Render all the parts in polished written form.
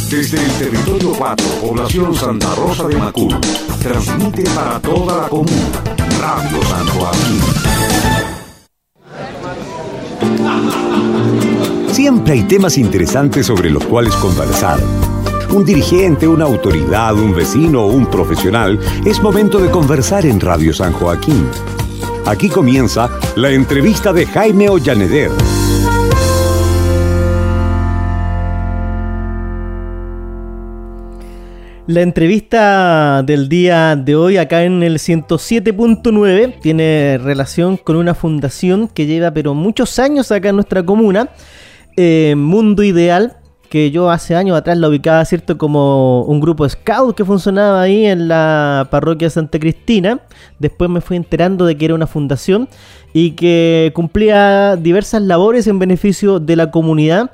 Desde el territorio 4, población Santa Rosa de Macul, transmite para toda la comuna Radio San Joaquín. Siempre hay temas interesantes sobre los cuales conversar. Un dirigente, una autoridad, un vecino o un profesional, es momento de conversar en Radio San Joaquín. Aquí comienza la entrevista de Jaime Ollaneder. La entrevista del día de hoy acá en el 107.9 tiene relación con una fundación que lleva pero muchos años acá en nuestra comuna, Mundo Ideal, que yo hace años atrás la ubicaba, ¿cierto?, como un grupo scout que funcionaba ahí en la parroquia Santa Cristina. Después me fui enterando de que era una fundación y que cumplía diversas labores en beneficio de la comunidad.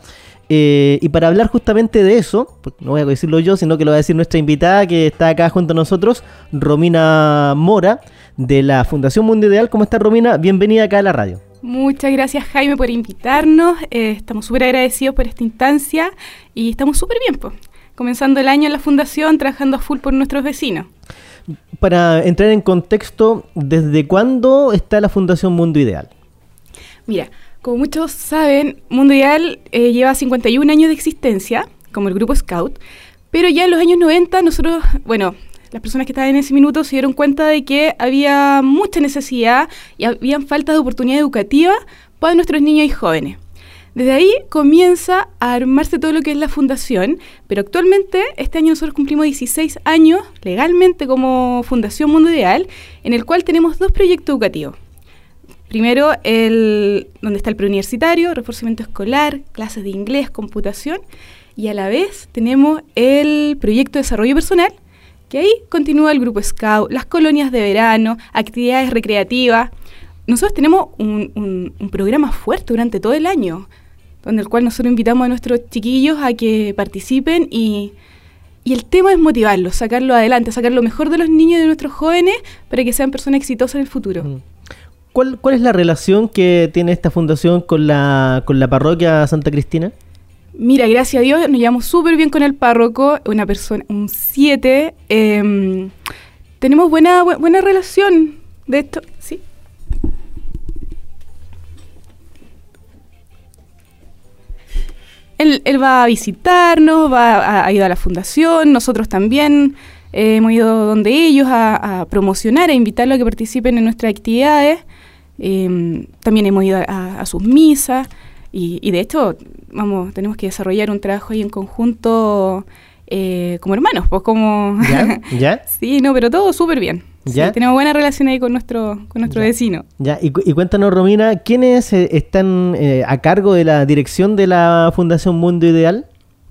Y para hablar justamente de eso, no voy a decirlo yo, sino que lo va a decir nuestra invitada que está acá junto a nosotros, Romina Mora, de la Fundación Mundo Ideal. ¿Cómo está, Romina? Bienvenida acá a la radio. Muchas gracias, Jaime, por invitarnos. Estamos súper agradecidos por esta instancia y estamos súper bien, pues, comenzando el año en la Fundación, trabajando a full por nuestros vecinos. Para entrar en contexto, ¿desde cuándo está la Fundación Mundo Ideal? Mira, como muchos saben, Mundo Ideal lleva 51 años de existencia, como el grupo Scout, pero ya en los años 90 nosotros, las personas que estaban en ese minuto se dieron cuenta de que había mucha necesidad y habían falta de oportunidad educativa para nuestros niños y jóvenes. Desde ahí comienza a armarse todo lo que es la fundación, pero actualmente este año nosotros cumplimos 16 años legalmente como Fundación Mundo Ideal, en el cual tenemos 2 proyectos educativos. Primero, donde está el preuniversitario, reforzamiento escolar, clases de inglés, computación, y a la vez tenemos el proyecto de desarrollo personal, que ahí continúa el grupo Scout, las colonias de verano, actividades recreativas. Nosotros tenemos un programa fuerte durante todo el año, donde el cual nosotros invitamos a nuestros chiquillos a que participen y el tema es motivarlos, sacarlos adelante, sacar lo mejor de los niños y de nuestros jóvenes para que sean personas exitosas en el futuro. ¿Cuál es la relación que tiene esta fundación con la parroquia Santa Cristina? Mira, gracias a Dios nos llevamos súper bien con el párroco, una persona, un 7. Tenemos buena relación de esto, ¿sí? Él va a visitarnos, va a ayudar a la fundación, nosotros también hemos ido donde ellos a promocionar, a invitarlos a que participen en nuestras actividades. También hemos ido a sus misas y de hecho tenemos que desarrollar un trabajo ahí en conjunto como hermanos, pues como... ¿Ya? Sí, no, pero todo súper bien. ¿Ya? Sí, tenemos buena relación ahí con nuestro vecino. Ya, y cuéntanos, Romina, ¿quiénes están a cargo de la dirección de la Fundación Mundo Ideal?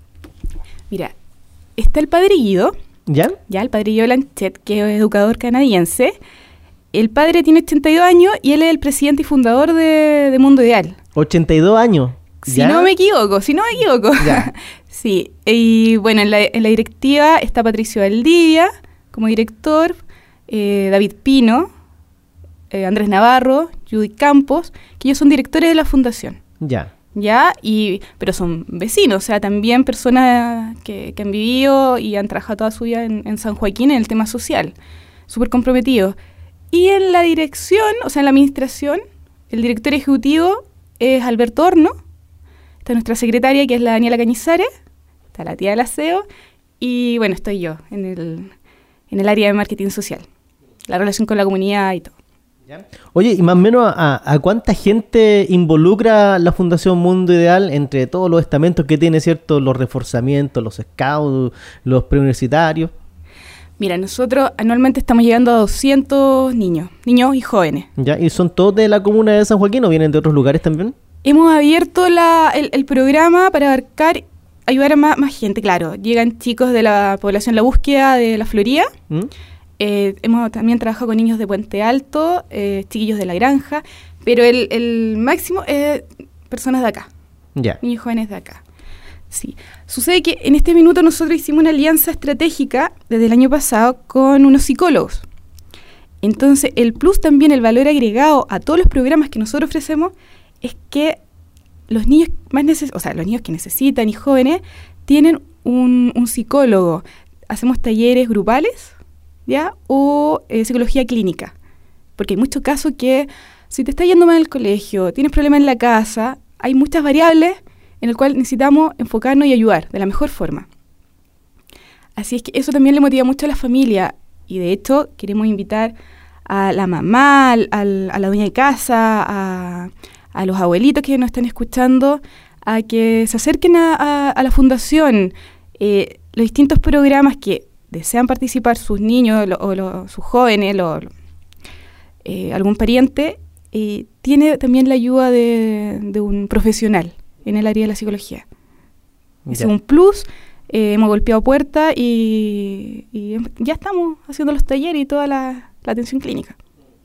Mira, está el padre Guido. ¿Ya? Ya, el padre Guido Lanchet, que es educador canadiense. El padre tiene 82 años y él es el presidente y fundador de Mundo Ideal. 82 años. Si no me equivoco. Ya. Sí, y bueno, en la directiva está Patricio Valdivia como director, David Pino, Andrés Navarro, Judy Campos, que ellos son directores de la fundación. Ya, pero son vecinos, o sea, también personas que han vivido y han trabajado toda su vida en San Joaquín en el tema social, súper comprometidos. Y en la dirección, o sea, en la administración, el director ejecutivo es Alberto Horno, está nuestra secretaria, que es la Daniela Cañizares, está la tía del aseo, y bueno, estoy yo en el área de marketing social, la relación con la comunidad y todo. ¿Ya? Oye, y más o menos ¿a cuánta gente involucra la Fundación Mundo Ideal entre todos los estamentos que tiene, ¿cierto? Los reforzamientos, los scouts, los preuniversitarios. Mira, nosotros anualmente estamos llegando a 200 niños y jóvenes. ¿Ya? ¿Y son todos de la comuna de San Joaquín o vienen de otros lugares también? Hemos abierto el programa para ayudar a más gente, claro. Llegan chicos de la población La Búsqueda de La Florida. Hemos también trabajado con niños de Puente Alto, chiquillos de La Granja, pero el máximo es personas de acá. Ya. Niños jóvenes de acá. Sí. Sucede que en este minuto nosotros hicimos una alianza estratégica desde el año pasado con unos psicólogos. Entonces, el plus también, el valor agregado a todos los programas que nosotros ofrecemos es que los niños los niños que necesitan y jóvenes tienen un psicólogo. Hacemos talleres grupales, ¿ya? O psicología clínica. Porque hay muchos casos que si te está yendo mal en el colegio, tienes problemas en la casa, hay muchas variables en las cuales necesitamos enfocarnos y ayudar de la mejor forma. Así es que eso también le motiva mucho a la familia. Y de hecho queremos invitar a la mamá, a la dueña de casa, a los abuelitos que nos están escuchando, a que se acerquen a la fundación. Los distintos programas que desean participar sus niños sus jóvenes, algún pariente, tiene también la ayuda de un profesional en el área de la psicología. Es un plus. Hemos golpeado puertas y ya estamos haciendo los talleres y toda la atención clínica.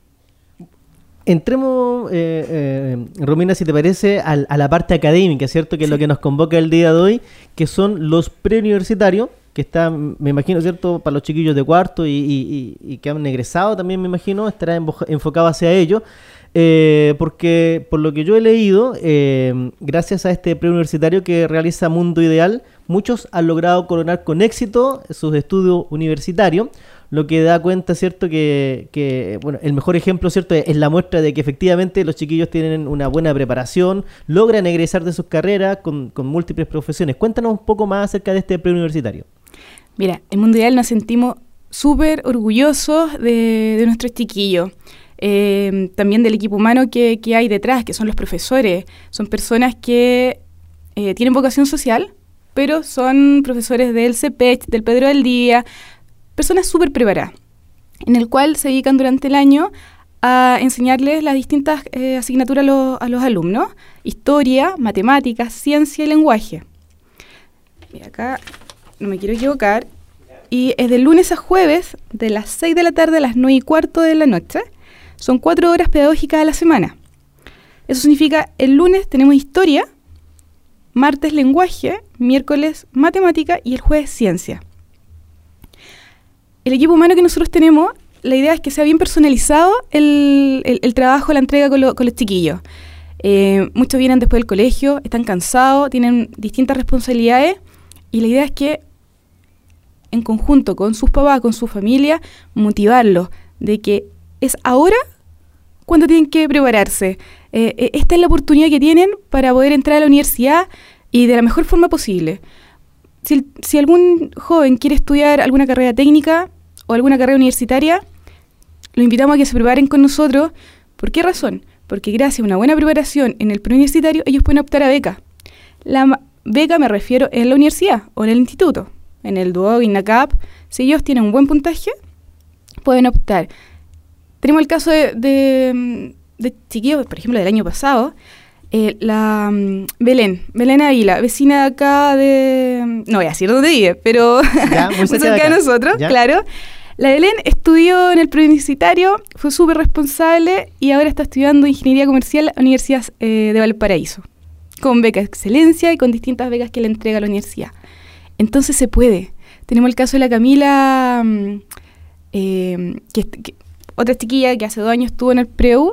Entremos, Romina, si te parece, a la parte académica, ¿cierto? Que es lo que nos convoca el día de hoy, que son los preuniversitarios, que están, me imagino, ¿cierto?, para los chiquillos de cuarto y que han egresado también, me imagino, estará enfocado hacia ello. Porque por lo que yo he leído, gracias a este preuniversitario que realiza Mundo Ideal, muchos han logrado coronar con éxito sus estudios universitarios, lo que da cuenta, ¿cierto?, que bueno, el mejor ejemplo, ¿cierto?, es la muestra de que efectivamente los chiquillos tienen una buena preparación, logran egresar de sus carreras con múltiples profesiones. Cuéntanos un poco más acerca de este preuniversitario. Mira, en Mundo Ideal nos sentimos súper orgullosos de nuestros chiquillos. También del equipo humano que hay detrás, que son los profesores. Son personas que tienen vocación social, pero son profesores del CEPECH, del Pedro del Día, personas súper preparadas, en el cual se dedican durante el año a enseñarles las distintas asignaturas a los alumnos: historia, matemáticas, ciencia y lenguaje. Mira, acá no me quiero equivocar. Y es de lunes a jueves, de las 6 de la tarde a las 9:15 de la noche. Son 4 horas pedagógicas a la semana. Eso significa, el lunes tenemos historia, martes lenguaje, miércoles matemática y el jueves ciencia. El equipo humano que nosotros tenemos, la idea es que sea bien personalizado el trabajo, la entrega con los chiquillos. Muchos vienen después del colegio, están cansados, tienen distintas responsabilidades, y la idea es que en conjunto con sus papás, con su familia, motivarlos de que es ahora cuando tienen que prepararse. Esta es la oportunidad que tienen para poder entrar a la universidad y de la mejor forma posible. Si algún joven quiere estudiar alguna carrera técnica o alguna carrera universitaria, los invitamos a que se preparen con nosotros. ¿Por qué razón? Porque gracias a una buena preparación en el preuniversitario, ellos pueden optar a beca. La beca me refiero en la universidad o en el instituto, en el DUOC, INACAP. Si ellos tienen un buen puntaje, pueden optar. Tenemos el caso de chiquillos, por ejemplo, del año pasado, la Belén Ávila, vecina de acá no voy a decir dónde vive, pero muy cerca de nosotros, ¿ya? Claro. La Belén estudió en el preuniversitario, fue súper responsable y ahora está estudiando Ingeniería Comercial en la Universidad de Valparaíso, con beca de excelencia y con distintas becas que le entrega la universidad. Entonces se puede. Tenemos el caso de la Camila, otra chiquilla que hace 2 años estuvo en el PREU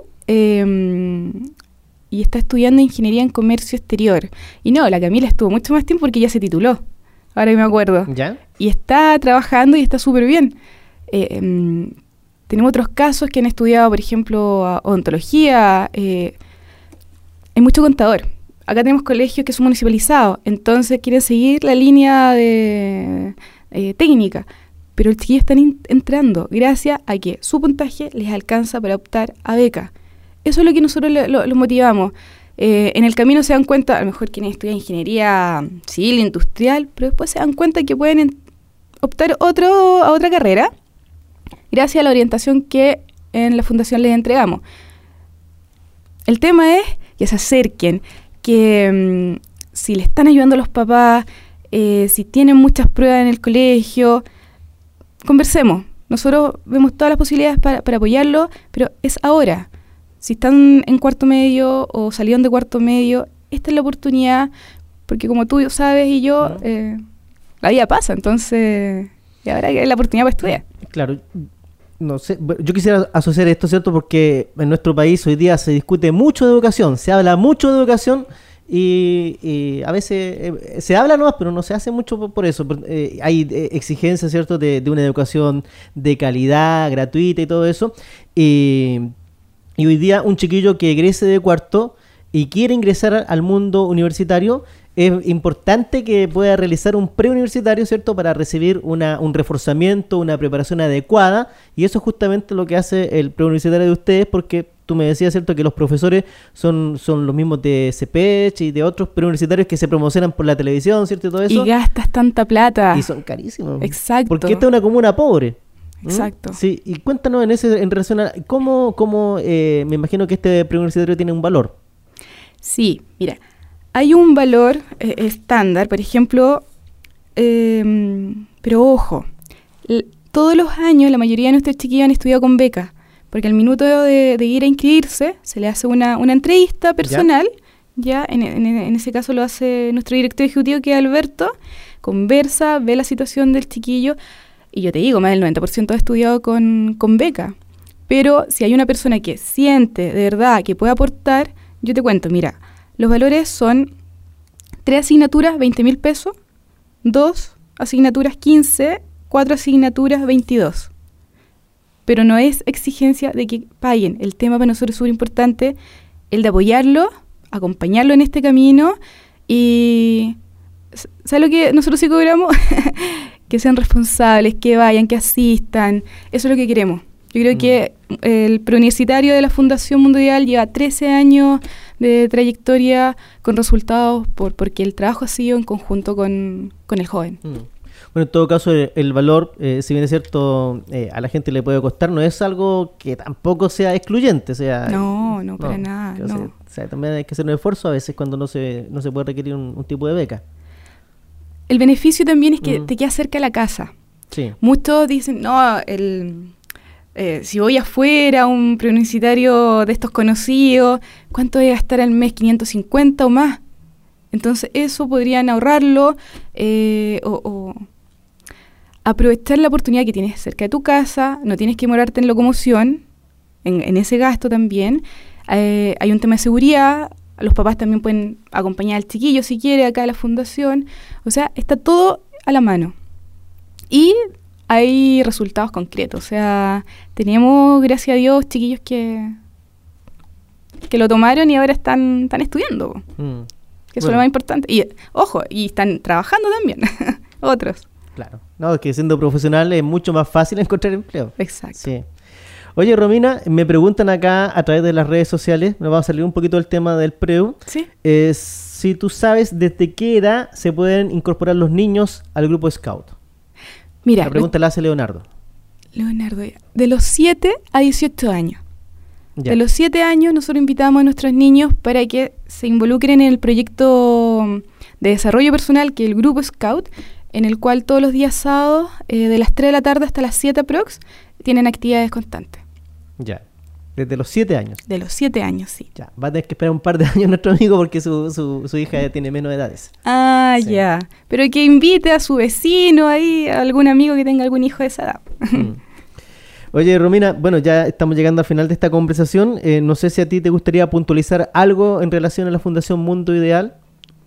y está estudiando Ingeniería en Comercio Exterior. Y no, la Camila estuvo mucho más tiempo porque ya se tituló, ahora que me acuerdo. ¿Ya? Y está trabajando y está súper bien. Tenemos otros casos que han estudiado, por ejemplo, odontología. Hay mucho contador. Acá tenemos colegios que son municipalizados, entonces quieren seguir la línea de técnica. Pero los chiquillos están entrando gracias a que su puntaje les alcanza para optar a beca. Eso es lo que nosotros los motivamos. En el camino se dan cuenta, a lo mejor quienes estudian ingeniería civil, industrial, pero después se dan cuenta que pueden optar a otra carrera gracias a la orientación que en la fundación les entregamos. El tema es que se acerquen, que si le están ayudando a los papás, si tienen muchas pruebas en el colegio, conversemos. Nosotros vemos todas las posibilidades para apoyarlo, pero es ahora. Si están en cuarto medio o salieron de cuarto medio, esta es la oportunidad, porque como tú sabes y yo, la vida pasa, entonces ahora es la oportunidad para estudiar. Claro, no sé, yo quisiera asociar esto, ¿cierto? Porque en nuestro país hoy día se discute mucho de educación, se habla mucho de educación y a veces se habla nomás, pero no se hace mucho por eso. Hay exigencias, ¿cierto?, de una educación de calidad, gratuita y todo eso. Y hoy día un chiquillo que egrese de cuarto y quiere ingresar al mundo universitario, es importante que pueda realizar un preuniversitario, ¿cierto?, para recibir un reforzamiento, una preparación adecuada, y eso es justamente lo que hace el preuniversitario de ustedes, porque tú me decías, ¿cierto?, que los profesores son los mismos de CPECH y de otros preuniversitarios que se promocionan por la televisión, ¿cierto?, y todo eso. Y gastas tanta plata. Y son carísimos. Exacto. Porque esta es una comuna pobre. Exacto. Sí, y cuéntanos en relación a cómo me imagino que este preuniversitario tiene un valor. Sí, mira, hay un valor estándar, por ejemplo, pero ojo, todos los años la mayoría de nuestros chiquillos han estudiado con beca, porque al minuto de ir a inscribirse se le hace una entrevista personal, ya en ese caso lo hace nuestro director ejecutivo, que es Alberto, conversa, ve la situación del chiquillo, y yo te digo, más del 90% ha estudiado con beca, pero si hay una persona que siente de verdad que puede aportar, yo te cuento, mira, los valores son 3 asignaturas, 20.000 pesos, 2 asignaturas, 15, 4 asignaturas, 22. Pero no es exigencia de que paguen. El tema para nosotros es súper importante, el de apoyarlo, acompañarlo en este camino y... ¿Sabes lo que nosotros sí cobramos? Que sean responsables, que vayan, que asistan. Eso es lo que queremos. Yo creo que el preuniversitario de la Fundación Mundo Ideal lleva 13 años de trayectoria con resultados porque el trabajo ha sido en conjunto con el joven. Bueno, en todo caso, el valor, si bien es cierto, a la gente le puede costar, no es algo que tampoco sea excluyente. O sea, no, para nada. No. O sea, también hay que hacer un esfuerzo a veces cuando no se puede requerir un tipo de beca. El beneficio también es que te queda cerca de la casa. Sí. Muchos dicen, no, si voy afuera, un preuniversitario de estos conocidos, ¿cuánto voy a gastar al mes? ¿550 o más? Entonces eso podrían ahorrarlo o aprovechar la oportunidad que tienes cerca de tu casa, no tienes que demorarte en locomoción, en ese gasto también. Hay un tema de seguridad, los papás también pueden acompañar al chiquillo si quiere acá a la fundación, o sea, está todo a la mano. Y hay resultados concretos, o sea, tenemos, gracias a Dios, chiquillos que lo tomaron y ahora están estudiando, que eso es lo más importante. Y, ojo, y están trabajando también, otros. Claro, no, es que siendo profesional es mucho más fácil encontrar empleo. Exacto. Sí. Oye, Romina, me preguntan acá a través de las redes sociales, nos vamos a salir un poquito del tema del preu, ¿sí? Si tú sabes desde qué edad se pueden incorporar los niños al grupo Scout. Mira, la pregunta la hace Leonardo. De los 7 a 18 años. Ya. De los 7 años nosotros invitamos a nuestros niños para que se involucren en el proyecto de desarrollo personal que es el grupo Scout, en el cual todos los días sábados, de las 3 de la tarde hasta las 7 aprox, tienen actividades constantes. Ya, desde los 7 años. De los 7 años, sí. Ya, va a tener que esperar un par de años nuestro amigo porque su hija ya tiene menos edades. Ah, sí. Ya. Pero que invite a su vecino ahí, a algún amigo que tenga algún hijo de esa edad. Oye, Romina, bueno, ya estamos llegando al final de esta conversación. No sé si a ti te gustaría puntualizar algo en relación a la Fundación Mundo Ideal.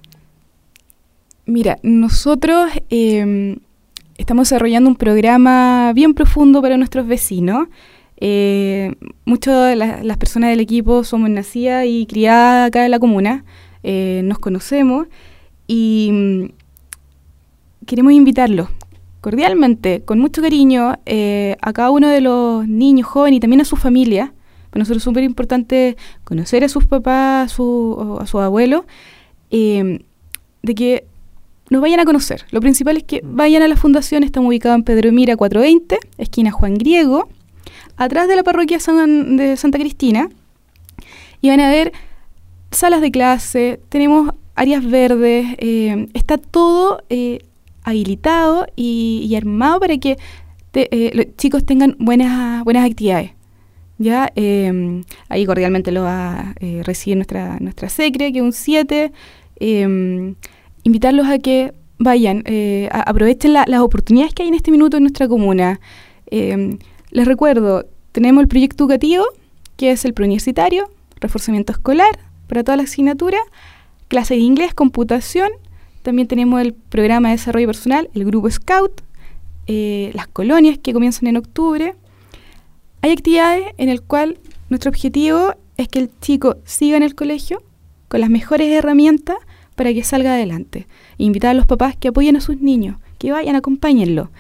Mira, nosotros estamos desarrollando un programa bien profundo para nuestros vecinos. Muchas de las personas del equipo somos nacidas y criadas acá en la comuna, nos conocemos y queremos invitarlos cordialmente, con mucho cariño, a cada uno de los niños, jóvenes y también a su familia. Para nosotros es súper importante conocer a sus papás, a sus abuelos, de que nos vayan a conocer. Lo principal es que vayan a la fundación, estamos ubicados en Pedro Mira 420, esquina Juan Griego, atrás de la parroquia de Santa Cristina, y van a ver salas de clase, tenemos áreas verdes, está todo habilitado y armado para que los chicos tengan buenas actividades. ¿Ya? Ahí cordialmente lo va a recibir nuestra secre, que es un 7. Invitarlos a que vayan, aprovechen las oportunidades que hay en este minuto en nuestra comuna. Les recuerdo, tenemos el proyecto educativo, que es el preuniversitario, reforzamiento escolar para toda la asignatura. clases de inglés, computación. También tenemos el programa de desarrollo personal, el grupo Scout, las colonias que comienzan en octubre. Hay actividades en las cuales nuestro objetivo es que el chico siga en el colegio con las mejores herramientas para que salga adelante. Invitar a los papás que apoyen a sus niños, que vayan, acompáñenlo.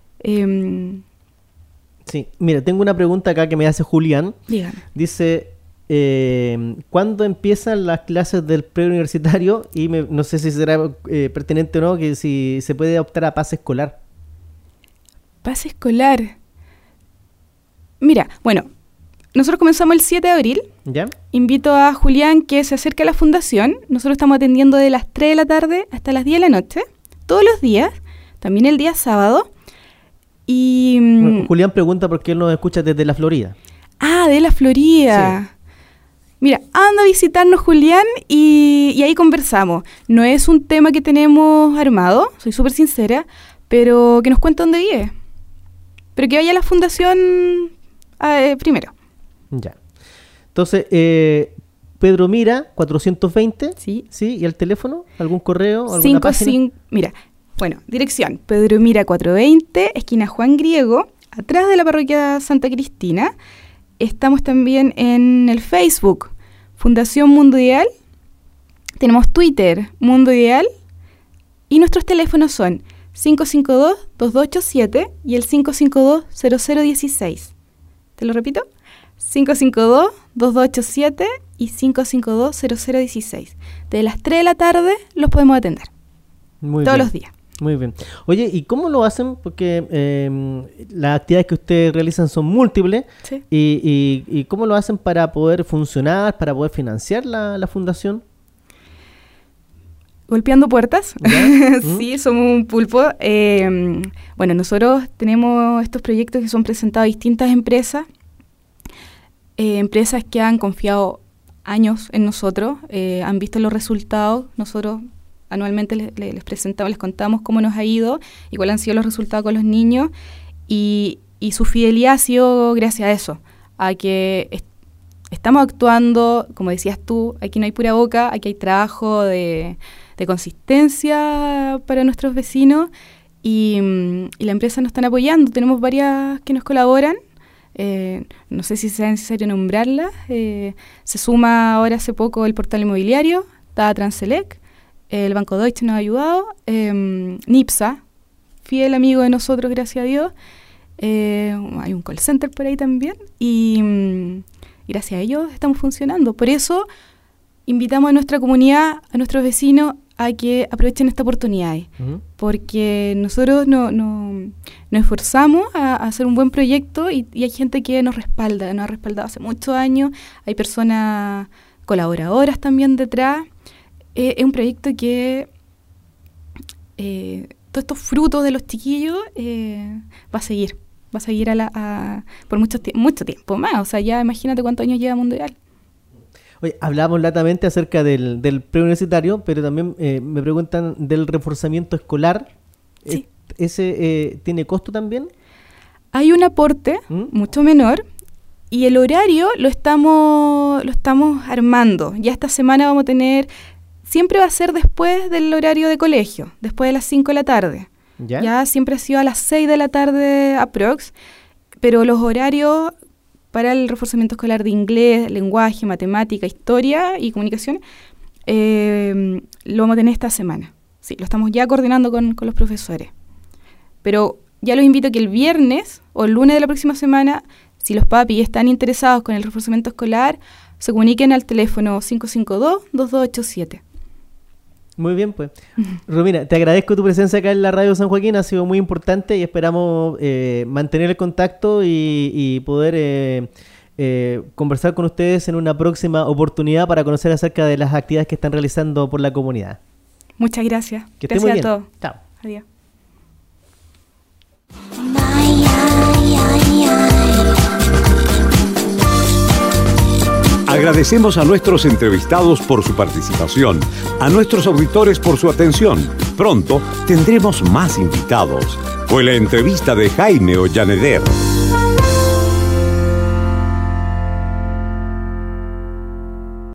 Sí, mira, tengo una pregunta acá que me hace Julián. Dígame. Dice, ¿cuándo empiezan las clases del preuniversitario? Y no sé si será pertinente o no, que si se puede optar a pase escolar. Pase escolar. Mira, bueno, nosotros comenzamos el 7 de abril. ¿Ya? Invito a Julián que se acerque a la fundación. Nosotros estamos atendiendo de las 3 de la tarde hasta las 10 de la noche, todos los días, también el día sábado. Y Bueno, Julián pregunta por qué él nos escucha desde la Florida. Ah, de la Florida. Sí. Mira, anda a visitarnos, Julián, y ahí conversamos. No es un tema que tenemos armado, soy súper sincera, pero que nos cuente dónde vive. Pero que vaya a la fundación primero. Ya. Entonces, Pedro Mira, 420. Sí. ¿Sí? ¿Y el teléfono? ¿Algún correo? ¿Alguna página? Mira, bueno, dirección. Pedro Mira 420, esquina Juan Griego, atrás de la parroquia Santa Cristina. Estamos también en el Facebook, Fundación Mundo Ideal. Tenemos Twitter, Mundo Ideal. Y nuestros teléfonos son 552-2287 y el 552-0016. ¿Te lo repito? 552-2287 y 552-0016. De las 3 de la tarde los podemos atender. Todos los días. Muy bien. Oye, ¿y cómo lo hacen? Porque las actividades que ustedes realizan son múltiples. Sí. ¿Y cómo lo hacen para poder funcionar, para poder financiar la fundación? Golpeando puertas. Sí, somos un pulpo. Bueno, nosotros tenemos estos proyectos que son presentados a distintas empresas. Empresas que han confiado años en nosotros, han visto los resultados. Nosotros anualmente les presentamos, les contamos cómo nos ha ido y cuáles han sido los resultados con los niños, y su fidelidad ha sido gracias a eso, a que estamos actuando, como decías tú, aquí no hay pura boca, aquí hay trabajo de consistencia para nuestros vecinos, y la empresa nos están apoyando. Tenemos varias que nos colaboran. No sé si sea necesario nombrarlas. Se suma ahora hace poco el portal inmobiliario, está Transelec, el Banco Deutsche nos ha ayudado, NIPSA, fiel amigo de nosotros, gracias a Dios. Hay un call center por ahí también, y gracias a ellos estamos funcionando. Por eso invitamos a nuestra comunidad, a nuestros vecinos, a que aprovechen esta oportunidad, porque nosotros nos esforzamos a hacer un buen proyecto, y hay gente que nos respalda, nos ha respaldado hace muchos años. Hay personas colaboradoras también detrás. Es un proyecto que todos estos frutos de los chiquillos va a seguir por mucho tiempo más. O sea, ya imagínate cuántos años lleva Mundo Ideal. Oye, hablamos latamente acerca del preuniversitario, pero también me preguntan del reforzamiento escolar. Sí. ¿Ese tiene costo también? Hay un aporte mucho menor, y el horario lo estamos armando. Ya esta semana vamos a tener... Siempre va a ser después del horario de colegio, después de las 5 de la tarde. Ya siempre ha sido a las 6 de la tarde aprox, pero los horarios para el reforzamiento escolar de inglés, lenguaje, matemática, historia y comunicación lo vamos a tener esta semana. Sí, lo estamos ya coordinando con los profesores. Pero ya los invito a que el viernes o el lunes de la próxima semana, si los papis están interesados con el reforzamiento escolar, se comuniquen al teléfono 552-2287. Muy bien, pues. Romina, te agradezco tu presencia acá en la Radio San Joaquín, ha sido muy importante, y esperamos mantener el contacto y poder conversar con ustedes en una próxima oportunidad para conocer acerca de las actividades que están realizando por la comunidad. Muchas gracias. Que esté muy bien. A todos. Chao. Adiós. Agradecemos a nuestros entrevistados por su participación, a nuestros auditores por su atención. Pronto tendremos más invitados. Fue la entrevista de Jaime Ollaneder.